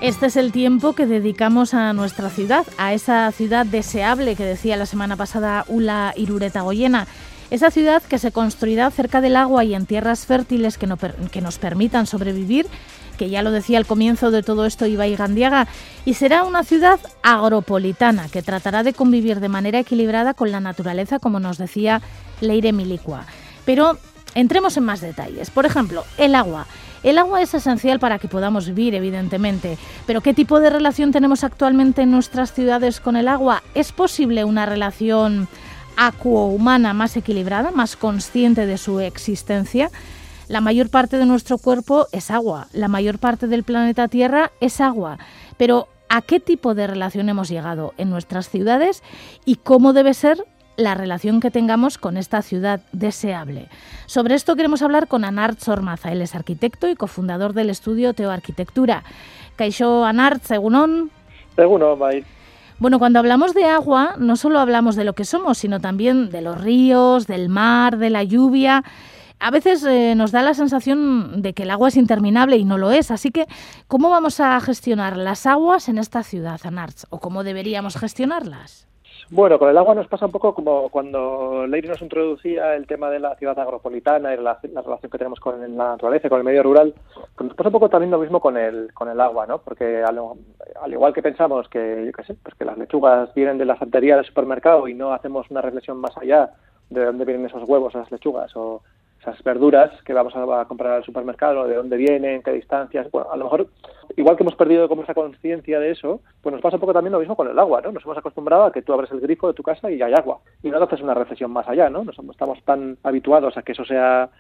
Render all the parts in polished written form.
Este es el tiempo que dedicamos a nuestra ciudad, a esa ciudad deseable que decía la semana pasada Ula Iruretagoiena. Esa ciudad que se construirá cerca del agua y en tierras fértiles que nos permitan sobrevivir, que ya lo decía al comienzo de todo esto Ibai Gandiaga, y será una ciudad agropolitana que tratará de convivir de manera equilibrada con la naturaleza, como nos decía Leire Milicua. Pero entremos en más detalles. Por ejemplo, el agua. El agua es esencial para que podamos vivir, evidentemente, pero ¿qué tipo de relación tenemos actualmente en nuestras ciudades con el agua? ¿Es posible una relación acuohumana más equilibrada, más consciente de su existencia? La mayor parte de nuestro cuerpo es agua, la mayor parte del planeta Tierra es agua, pero ¿a qué tipo de relación hemos llegado en nuestras ciudades y cómo debe ser la relación que tengamos con esta ciudad deseable? Sobre esto queremos hablar con Anartz Ormaza. Él es arquitecto y cofundador del estudio Teo Arquitectura. Kaixo Anartz, egunon. Egunon, bai. Bueno, cuando hablamos de agua, no solo hablamos de lo que somos, sino también de los ríos, del mar, de la lluvia. A veces nos da la sensación de que el agua es interminable y no lo es. Así que, ¿cómo vamos a gestionar las aguas en esta ciudad, Anartz? ¿O cómo deberíamos gestionarlas? Bueno, con el agua nos pasa un poco como cuando Leire nos introducía el tema de la ciudad agropolitana y la relación que tenemos con la naturaleza, con el medio rural. Nos pasa un poco también lo mismo con el agua, ¿no? Porque al igual que pensamos que, yo qué sé, pues que las lechugas vienen de la santería del supermercado y no hacemos una reflexión más allá de dónde vienen esos huevos, esas lechugas o esas verduras que vamos a comprar al supermercado, de dónde vienen, qué distancias. Bueno, a lo mejor, igual que hemos perdido como esa conciencia de eso, pues nos pasa un poco también lo mismo con el agua, ¿no? Nos hemos acostumbrado a que tú abres el grifo de tu casa y hay agua. Y no haces una reflexión más allá, ¿no? Estamos tan habituados a que eso sea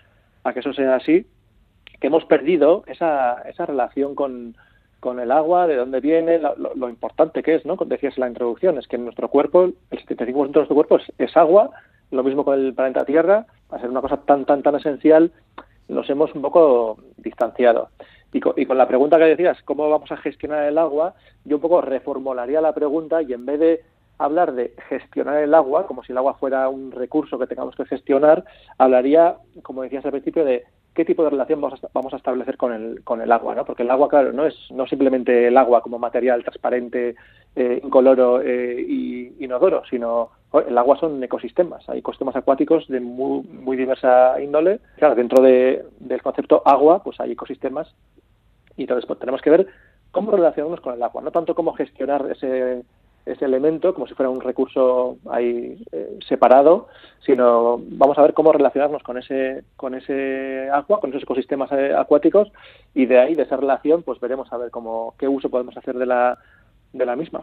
así, que hemos perdido esa relación con el agua, de dónde viene, lo importante que es, ¿no? Como decías en la introducción, es que en nuestro cuerpo, el 75% de nuestro cuerpo es agua. Lo mismo con el planeta Tierra, a ser una cosa tan esencial, nos hemos un poco distanciado. Y con la pregunta que decías, ¿cómo vamos a gestionar el agua? Yo un poco reformularía la pregunta y en vez de hablar de gestionar el agua, como si el agua fuera un recurso que tengamos que gestionar, hablaría, como decías al principio, de qué tipo de relación vamos a establecer con el agua, ¿no? Porque el agua, claro, no es simplemente el agua como material transparente, incoloro y inodoro, sino el agua son ecosistemas. Hay ecosistemas acuáticos de muy diversa índole. Claro, dentro del concepto agua, pues hay ecosistemas y entonces pues, tenemos que ver cómo relacionarnos con el agua, no tanto cómo gestionar ese elemento como si fuera un recurso ahí separado, sino vamos a ver cómo relacionarnos con ese agua, con esos ecosistemas acuáticos, y de ahí, de esa relación, pues veremos a ver qué uso podemos hacer de la misma.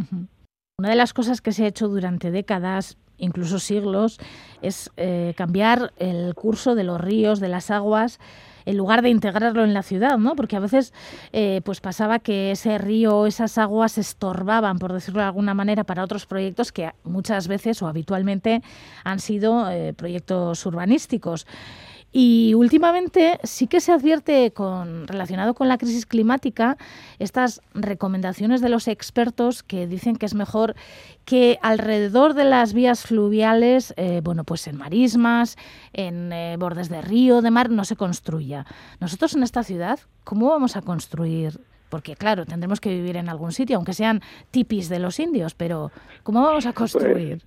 Una de las cosas que se ha hecho durante décadas, incluso siglos, es cambiar el curso de los ríos, de las aguas, en lugar de integrarlo en la ciudad, ¿no? Porque a veces pues pasaba que ese río, esas aguas estorbaban, por decirlo de alguna manera, para otros proyectos que muchas veces o habitualmente han sido proyectos urbanísticos. Y últimamente sí que se advierte, relacionado con la crisis climática, estas recomendaciones de los expertos que dicen que es mejor que alrededor de las vías fluviales, pues en marismas, en bordes de río, de mar, no se construya. Nosotros en esta ciudad, ¿cómo vamos a construir? Porque claro, tendremos que vivir en algún sitio, aunque sean tipis de los indios, pero ¿cómo vamos a construir?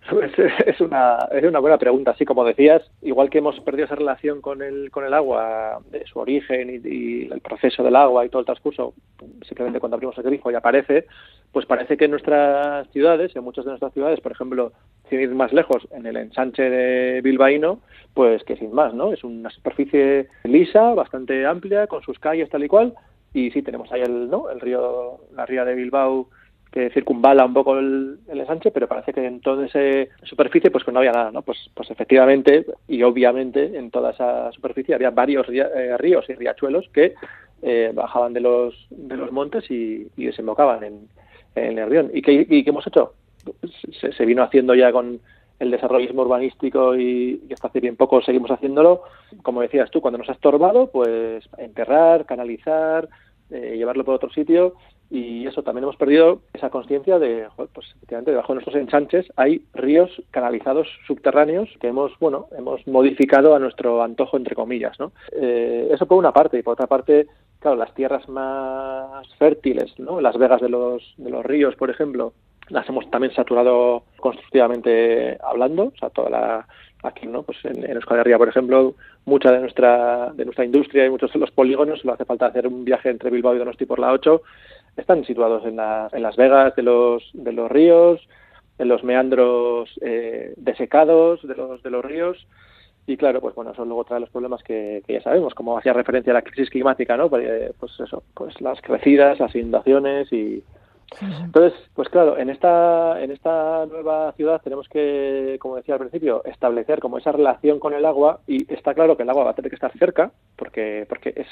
Es una buena pregunta. Sí, como decías, igual que hemos perdido esa relación con el agua, de su origen y el proceso del agua y todo el transcurso, simplemente cuando abrimos el grifo y aparece, pues parece que en nuestras ciudades, en muchas de nuestras ciudades, por ejemplo, sin ir más lejos, en el ensanche de bilbaíno, pues que sin más, ¿no? Es una superficie lisa, bastante amplia, con sus calles tal y cual, y sí, tenemos ahí el río, la ría de Bilbao, que circunvala un poco el ensanche, pero parece que en toda esa superficie pues no había nada, ¿no? Pues efectivamente y obviamente en toda esa superficie había varios ríos y riachuelos que bajaban de los montes y desembocaban en el río. ¿Y qué hemos hecho? Se vino haciendo ya con el desarrollismo urbanístico y hasta hace bien poco seguimos haciéndolo. Como decías tú, cuando nos ha estorbado, pues enterrar, canalizar, llevarlo por otro sitio. Y eso, también hemos perdido esa conciencia de, pues efectivamente, debajo de nuestros ensanches hay ríos canalizados subterráneos que hemos modificado a nuestro antojo, entre comillas, ¿no? Eso por una parte, y por otra parte, claro, las tierras más fértiles, ¿no? Las vegas de los ríos, por ejemplo, las hemos también saturado constructivamente hablando, o sea, aquí, ¿no? Pues en Euskal Herria, por ejemplo, mucha de nuestra industria y muchos de los polígonos, no hace falta hacer un viaje entre Bilbao y Donosti por la 8, están situados en las vegas de los ríos, en los meandros desecados de los ríos. Y claro, pues bueno, eso luego trae los problemas que ya sabemos, como hacía referencia a la crisis climática, ¿no? Pues eso, pues las crecidas, las inundaciones y... Entonces, pues claro, en esta nueva ciudad tenemos que, como decía al principio, establecer como esa relación con el agua, y está claro que el agua va a tener que estar cerca porque es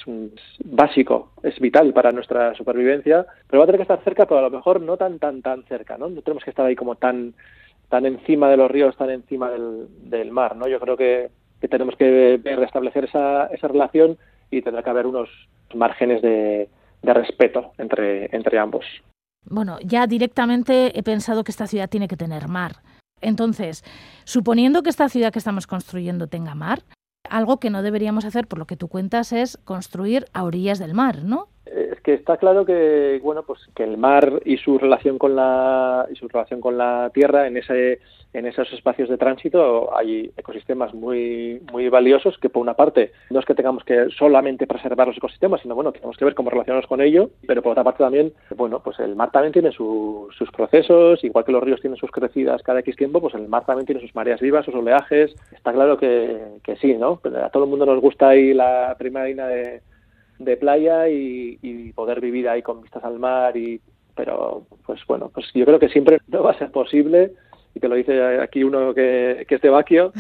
básico, es vital para nuestra supervivencia, pero va a tener que estar cerca, pero a lo mejor no tan cerca, ¿no? No tenemos que estar ahí como tan encima de los ríos, tan encima del mar, ¿no? Yo creo que tenemos que restablecer esa relación, y tendrá que haber unos márgenes de respeto entre ambos. Bueno, ya directamente he pensado que esta ciudad tiene que tener mar. Entonces, suponiendo que esta ciudad que estamos construyendo tenga mar, algo que no deberíamos hacer, por lo que tú cuentas, es construir a orillas del mar, ¿no? Es que está claro que, bueno, pues que el mar y su relación con la tierra, en esos espacios de tránsito hay ecosistemas muy valiosos, que por una parte no es que tengamos que solamente preservar los ecosistemas, sino bueno, tenemos que ver cómo relacionarnos con ello, pero por otra parte también, bueno, pues el mar también tiene sus procesos, igual que los ríos tienen sus crecidas cada X tiempo, pues el mar también tiene sus mareas vivas, sus oleajes. Está claro que sí, ¿no? Pero a todo el mundo nos gusta ahí la primera línea de playa y poder vivir ahí con vistas al mar, pero pues bueno, pues yo creo que siempre no va a ser posible, y te lo dice aquí uno que es de Baquio,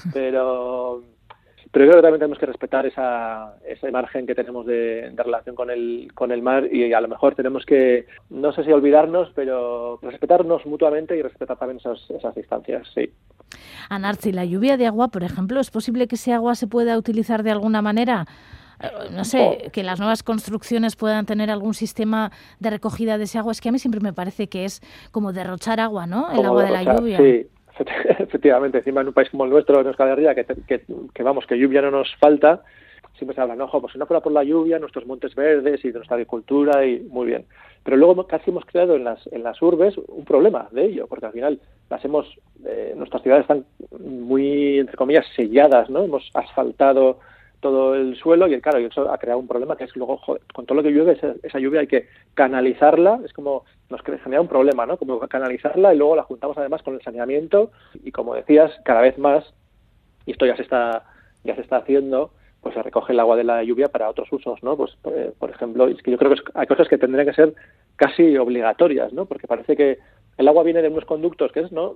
pero creo que también tenemos que respetar ese margen que tenemos de relación con el mar, y a lo mejor tenemos que, no sé si olvidarnos, pero respetarnos mutuamente y respetar también esas distancias, sí. Anartzi, la lluvia de agua, por ejemplo, ¿es posible que ese agua se pueda utilizar de alguna manera? No sé, que las nuevas construcciones puedan tener algún sistema de recogida de ese agua. Es que a mí siempre me parece que es como derrochar agua, ¿no? El agua de la lluvia. Sí, efectivamente. Encima en un país como el nuestro, en Euskal Herria, que vamos, que lluvia no nos falta, siempre se habla, no, pues si no fuera por la lluvia, nuestros montes verdes y de nuestra agricultura, y muy bien. Pero luego casi hemos creado en las urbes un problema de ello, porque al final nuestras ciudades están muy, entre comillas, selladas, ¿no? Hemos asfaltado todo el suelo, y claro, y eso ha creado un problema, que es luego, joder, con todo lo que llueve, esa lluvia hay que canalizarla, es como nos genera un problema, ¿no? Como canalizarla, y luego la juntamos además con el saneamiento, y como decías, cada vez más, y esto ya se está haciendo, pues se recoge el agua de la lluvia para otros usos, ¿no? Pues por ejemplo, es que yo creo que hay cosas que tendrían que ser casi obligatorias, ¿no? Porque parece que el agua viene de unos conductos,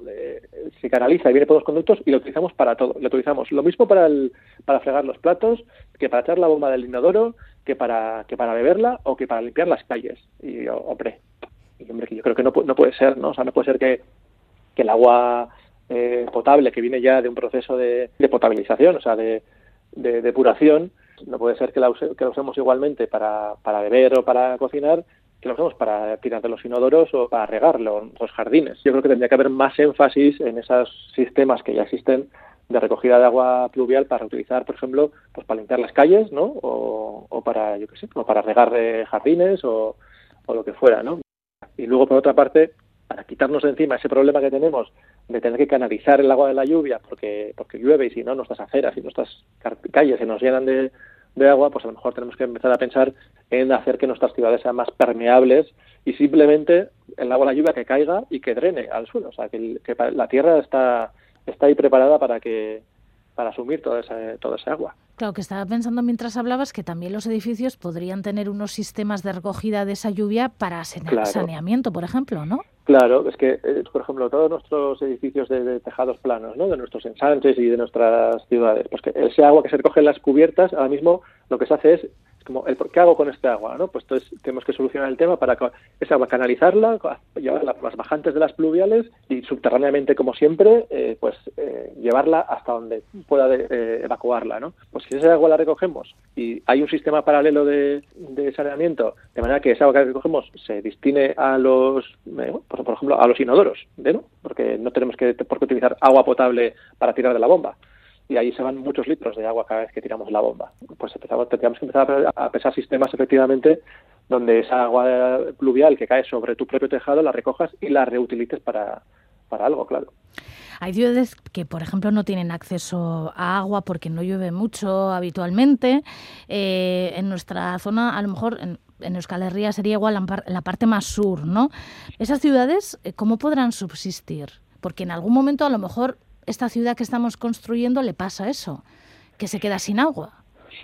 se canaliza y viene por los conductos, y lo utilizamos para todo. Lo utilizamos lo mismo para fregar los platos, que para echar la bomba del inodoro, que para beberla, o que para limpiar las calles. Y hombre, que yo creo que no puede ser, ¿no? O sea, no puede ser que el agua potable, que viene ya de un proceso de potabilización, o sea, de depuración, no puede ser que la usemos igualmente para beber o para cocinar, que lo usamos para tirar de los inodoros o para regar los jardines. Yo creo que tendría que haber más énfasis en esos sistemas que ya existen de recogida de agua pluvial para utilizar, por ejemplo, pues para limpiar las calles, ¿no? O para, yo qué sé, o para regar jardines o lo que fuera, ¿no? Y luego, por otra parte, para quitarnos de encima ese problema que tenemos de tener que canalizar el agua de la lluvia porque llueve, y si no, nuestras aceras y nuestras calles se nos llenan de agua, pues a lo mejor tenemos que empezar a pensar en hacer que nuestras ciudades sean más permeables, y simplemente el agua de la lluvia que caiga y que drene al suelo, o sea, que la tierra está ahí preparada para asumir toda esa agua. Claro, que estaba pensando mientras hablabas que también los edificios podrían tener unos sistemas de recogida de esa lluvia para saneamiento, por ejemplo, ¿no? Claro, es que, por ejemplo, todos nuestros edificios de tejados planos, ¿no? De nuestros ensanches y de nuestras ciudades, pues que ese agua que se recoge en las cubiertas, ahora mismo lo que se hace es Es como, ¿qué hago con este agua? ¿No? Pues entonces tenemos que solucionar el tema para esa agua canalizarla, llevarla por las bajantes de las pluviales y subterráneamente, como siempre, llevarla hasta donde pueda evacuarla, ¿no? Pues si esa agua la recogemos y hay un sistema paralelo de saneamiento, de manera que esa agua que recogemos se destine a los, por ejemplo, a los inodoros, ¿no? Porque no tenemos por qué utilizar agua potable para tirar de la bomba. Y ahí se van muchos litros de agua cada vez que tiramos la bomba. Pues tendríamos que empezar a pensar sistemas, efectivamente, donde esa agua pluvial que cae sobre tu propio tejado la recojas y la reutilices para algo, claro. Hay ciudades que, por ejemplo, no tienen acceso a agua porque no llueve mucho habitualmente. En nuestra zona, a lo mejor en Euskal Herria sería igual la parte más sur, ¿no? Esas ciudades, ¿cómo podrán subsistir? Porque en algún momento, a lo mejor, esta ciudad que estamos construyendo le pasa eso, que se queda sin agua.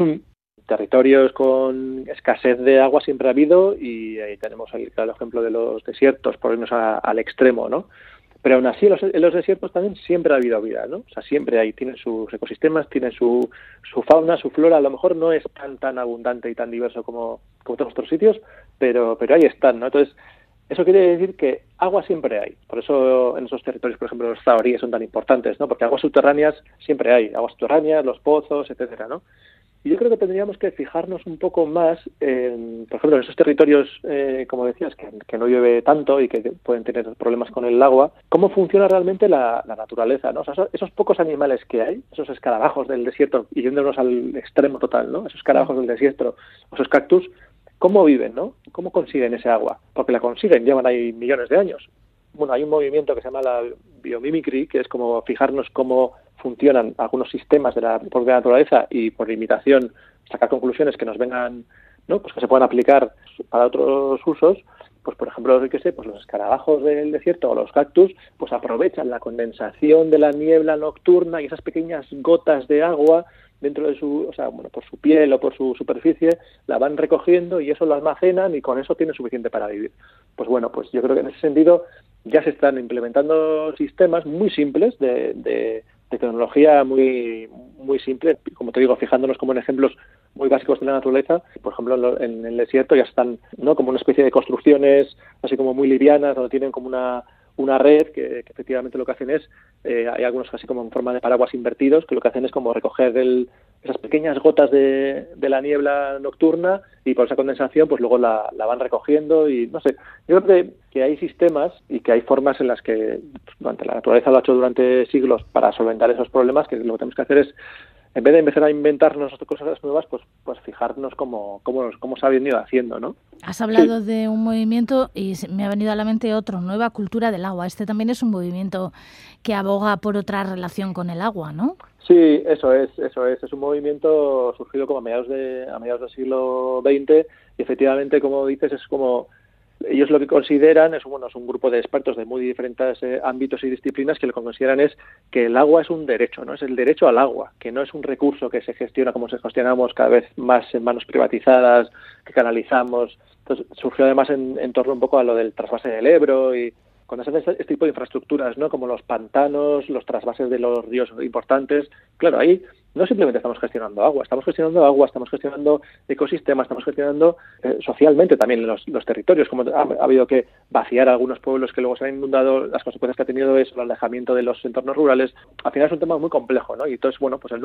Territorios con escasez de agua siempre ha habido y ahí tenemos el claro ejemplo de los desiertos, por irnos al extremo, ¿no? Pero aún así en los desiertos también siempre ha habido vida, ¿no? O sea, siempre hay, tienen sus ecosistemas, tienen su fauna, su flora. A lo mejor no es tan abundante y tan diverso como todos otros sitios, pero ahí están, ¿no? Entonces, eso quiere decir que agua siempre hay. Por eso en esos territorios, por ejemplo, los zahoríes son tan importantes, ¿no? Porque aguas subterráneas siempre hay. Aguas subterráneas, los pozos, etcétera, ¿no? Y yo creo que tendríamos que fijarnos un poco más, por ejemplo, en esos territorios, como decías, que no llueve tanto y que pueden tener problemas con el agua, cómo funciona realmente la naturaleza, ¿no? O sea, esos pocos animales que hay, esos escarabajos del desierto, y yéndonos al extremo total, ¿no? Esos escarabajos del desierto, esos cactus, ¿cómo viven, no? ¿Cómo consiguen ese agua? Porque la consiguen, llevan ahí millones de años. Bueno, hay un movimiento que se llama la biomimicry, que es como fijarnos cómo funcionan algunos sistemas de la propia naturaleza y por imitación sacar conclusiones que nos vengan, ¿no? Pues que se puedan aplicar para otros usos. Pues por ejemplo, pues los escarabajos del desierto o los cactus, pues aprovechan la condensación de la niebla nocturna y esas pequeñas gotas de agua dentro de por su piel o por su superficie, la van recogiendo y eso lo almacenan y con eso tienen suficiente para vivir. Pues bueno, pues yo creo que en ese sentido ya se están implementando sistemas muy simples de tecnología muy simple, como te digo, fijándonos como en ejemplos muy básicos de la naturaleza. Por ejemplo, en el desierto ya están, ¿no? Como una especie de construcciones así como muy livianas, donde tienen como una red que efectivamente lo que hacen es, hay algunos así como en forma de paraguas invertidos, que lo que hacen es como recoger esas pequeñas gotas de la niebla nocturna y por esa condensación pues luego la van recogiendo y no sé, yo creo que hay sistemas y que hay formas en las que la naturaleza lo ha hecho durante siglos para solventar esos problemas, que lo que tenemos que hacer es, en vez de empezar a inventarnos cosas nuevas, pues fijarnos cómo se ha venido haciendo, ¿no? Has hablado de un movimiento y me ha venido a la mente otro, Nueva Cultura del Agua. Este también es un movimiento que aboga por otra relación con el agua, ¿no? Sí, eso es. Es un movimiento surgido como a mediados del siglo XX y efectivamente, como dices, es como ellos lo que consideran es un grupo de expertos de muy diferentes ámbitos y disciplinas que lo que consideran es que el agua es un derecho, ¿no? Es el derecho al agua, que no es un recurso que se gestiona como se gestionamos cada vez más en manos privatizadas, que canalizamos. Entonces surgió además en torno un poco a lo del trasvase del Ebro y cuando se hacen este tipo de infraestructuras, ¿no? Como los pantanos, los trasvases de los ríos importantes, claro, ahí no simplemente estamos gestionando agua, estamos gestionando ecosistemas, estamos gestionando socialmente también los territorios, como ha habido que vaciar algunos pueblos que luego se han inundado, las consecuencias que ha tenido eso, el alejamiento de los entornos rurales. Al final es un tema muy complejo, ¿no? Y entonces, bueno, pues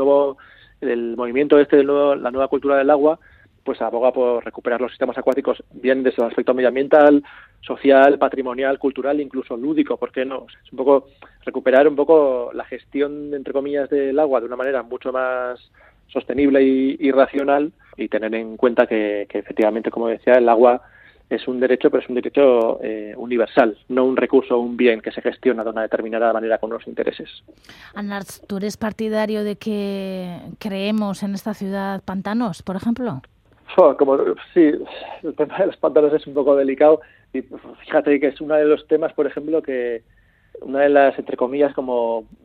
el movimiento la nueva cultura del agua, pues aboga por recuperar los sistemas acuáticos bien desde el aspecto medioambiental, social, patrimonial, cultural, incluso lúdico, ¿por qué no? Es un poco recuperar un poco la gestión, entre comillas, del agua de una manera mucho más sostenible y racional y tener en cuenta que efectivamente, como decía, el agua es un derecho, pero es un derecho universal, no un recurso o un bien que se gestiona de una determinada manera con unos intereses. Arnalds, ¿tú eres partidario de que creemos en esta ciudad pantanos, por ejemplo? Sí, el tema de los pantanos es un poco delicado y fíjate que es uno de los temas, por ejemplo, que una de las, entre comillas, como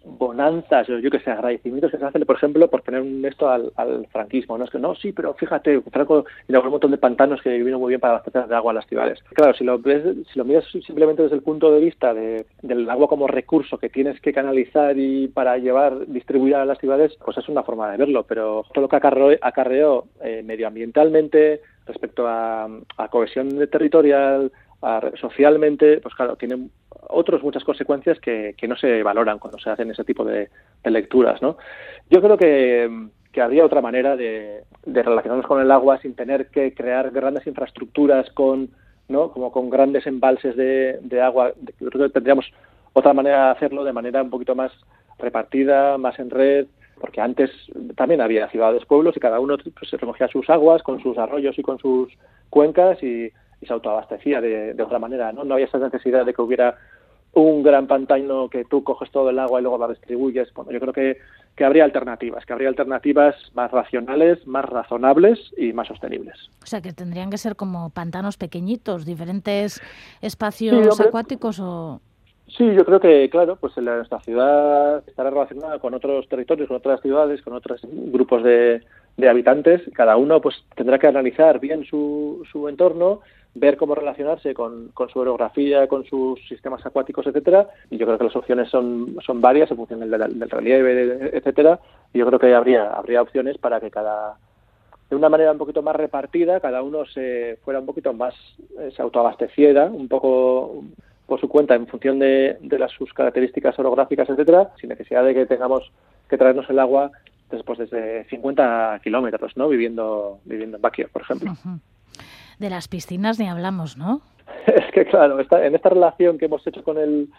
bonanzas, yo que sé, agradecimientos que se hacen, por ejemplo, por tener esto al franquismo, ¿no? Es que no, sí, pero fíjate, Franco inauguró un montón de pantanos que vino muy bien para abastecer de agua a las ciudades. Claro, si lo miras simplemente desde el punto de vista del agua como recurso que tienes que canalizar y para distribuir a las ciudades, pues es una forma de verlo, pero todo lo que acarreó medioambientalmente respecto a cohesión territorial, socialmente, pues claro, tiene muchas consecuencias que no se valoran cuando se hacen ese tipo de lecturas, ¿no? Yo creo que habría otra manera de relacionarnos con el agua sin tener que crear grandes infraestructuras ¿no? Como con grandes embalses de agua. Yo creo que tendríamos otra manera de hacerlo, de manera un poquito más repartida, más en red, porque antes también había ciudades, pueblos, y cada uno pues, se recogía sus aguas con sus arroyos y con sus cuencas y se autoabastecía de otra manera, ¿no? No había esa necesidad de que hubiera un gran pantano que tú coges todo el agua y luego la distribuyes. Bueno, yo creo que habría alternativas más racionales, más razonables y más sostenibles. O sea, que tendrían que ser como pantanos pequeñitos, diferentes espacios acuáticos o... Sí, yo creo que, claro, pues nuestra ciudad estará relacionada con otros territorios, con otras ciudades, con otros grupos de habitantes. Cada uno pues tendrá que analizar bien su entorno, ver cómo relacionarse con su orografía, con sus sistemas acuáticos, etcétera. Y yo creo que las opciones son varias en función del relieve, etcétera. Y yo creo que habría opciones para que de una manera un poquito más repartida, cada uno se fuera un poquito más, se autoabasteciera un poco por su cuenta en función de sus características orográficas, etcétera, sin necesidad de que tengamos que traernos el agua desde 50 kilómetros, ¿no? Viviendo en Baquio, por ejemplo. Uh-huh. De las piscinas ni hablamos, ¿no? Es que claro, en esta relación que hemos hecho con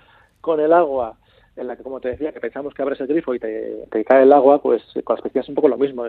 el agua, en la que, como te decía, que pensamos que abres el grifo y te cae el agua, pues con las piscinas es un poco lo mismo.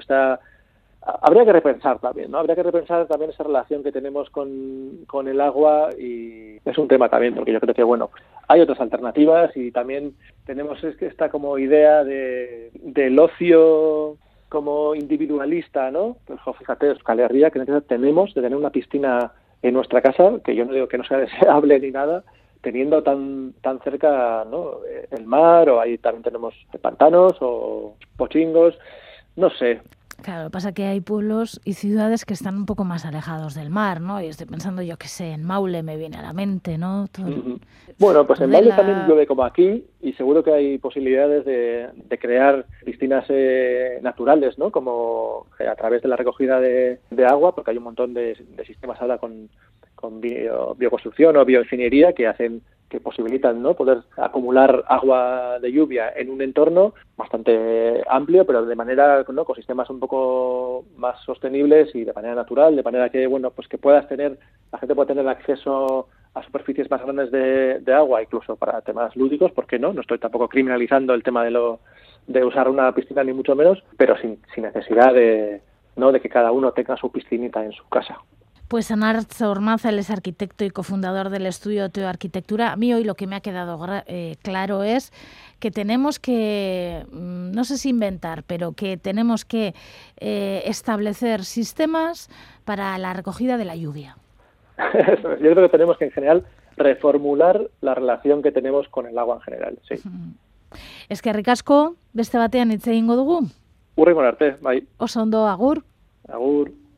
Habría que repensar también, ¿no? Habría que repensar también esa relación que tenemos con el agua, y es un tema también, porque yo creo que, bueno, hay otras alternativas y también tenemos esta como idea del ocio como individualista, ¿no? Pues fíjate, Euskal Herria, que tenemos de tener una piscina en nuestra casa, que yo no digo que no sea deseable ni nada, teniendo tan cerca, ¿no? El mar, o ahí también tenemos pantanos o pochingos, no sé. Claro, lo que pasa es que hay pueblos y ciudades que están un poco más alejados del mar, ¿no? Y estoy pensando, yo qué sé, en Maule me viene a la mente, ¿no? Bueno, pues en Maule también llueve como aquí, y seguro que hay posibilidades de crear piscinas naturales, ¿no? Como a través de la recogida de agua, porque hay un montón de sistemas ahora con bioconstrucción o bioingeniería que posibilitan, ¿no? Poder acumular agua de lluvia en un entorno bastante amplio, pero de manera, ¿no? Con sistemas un poco más sostenibles y de manera natural, de manera que, bueno, pues que la gente pueda tener acceso a superficies más grandes de agua, incluso para temas lúdicos, ¿por qué no? No estoy tampoco criminalizando el tema de usar una piscina, ni mucho menos, pero sin necesidad de que cada uno tenga su piscinita en su casa. Pues Anartz Ormaza, él es arquitecto y cofundador del estudio Teo Arquitectura. A mí hoy lo que me ha quedado claro es que tenemos que, no sé si inventar, pero que tenemos que establecer sistemas para la recogida de la lluvia. Yo creo que tenemos que, en general, reformular la relación que tenemos con el agua en general, sí. Eskerrik asko, beste batean hitz egingo dugu. Hurrengo arte, bai. Oso ondo, agur. Agur.